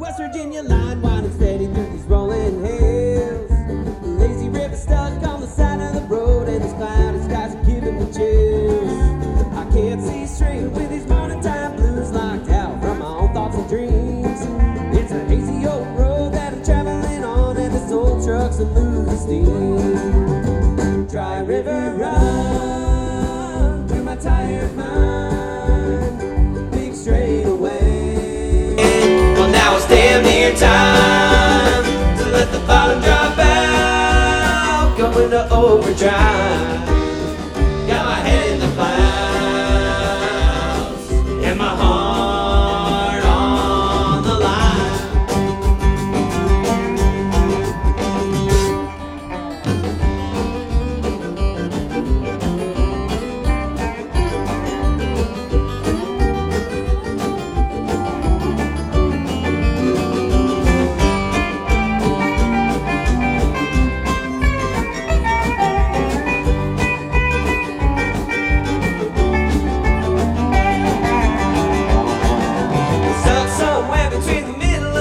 West Virginia line winding steady through these rolling hills. The lazy river stuck on the side of the road, and these cloudy skies are giving me chills. I can't see straight with these morning time blues, locked out from my own thoughts and dreams. It's a hazy old road that I'm traveling on, and this old truck's a losing steam. Dry river run through my tired mind, big straightaway. Well, now it's damn near time to let the bottom drop out, go into overdrive. Got my head in the clouds and my heart on the line.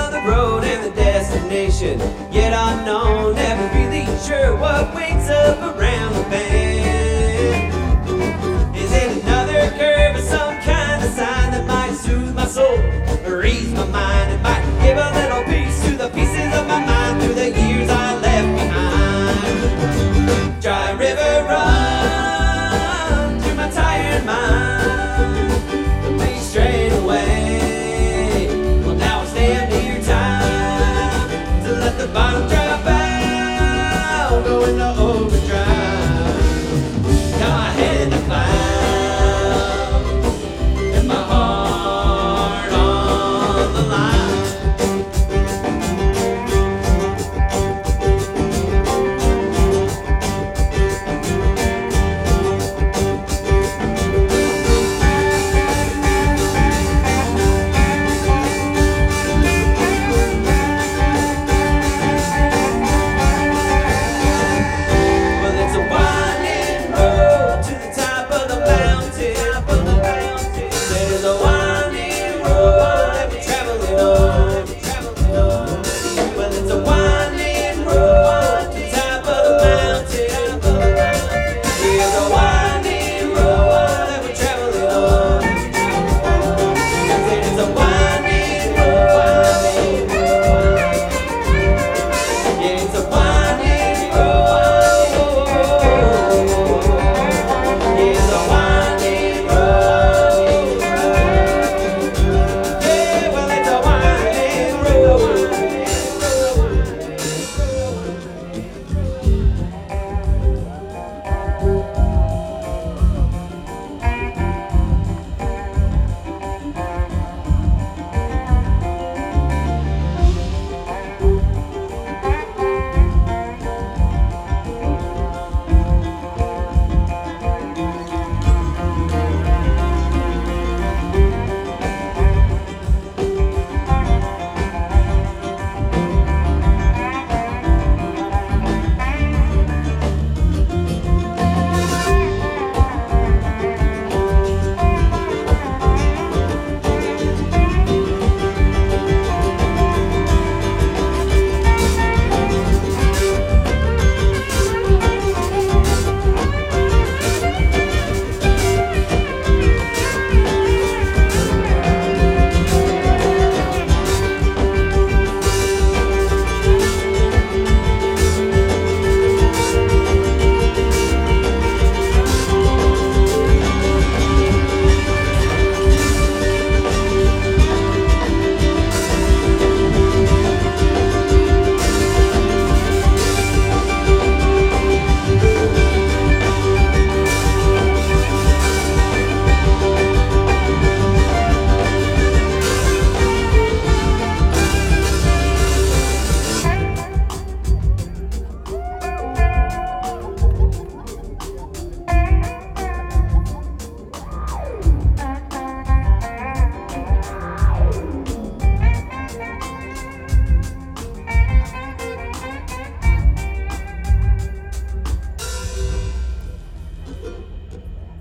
Yet unknown, never really sure what wakes up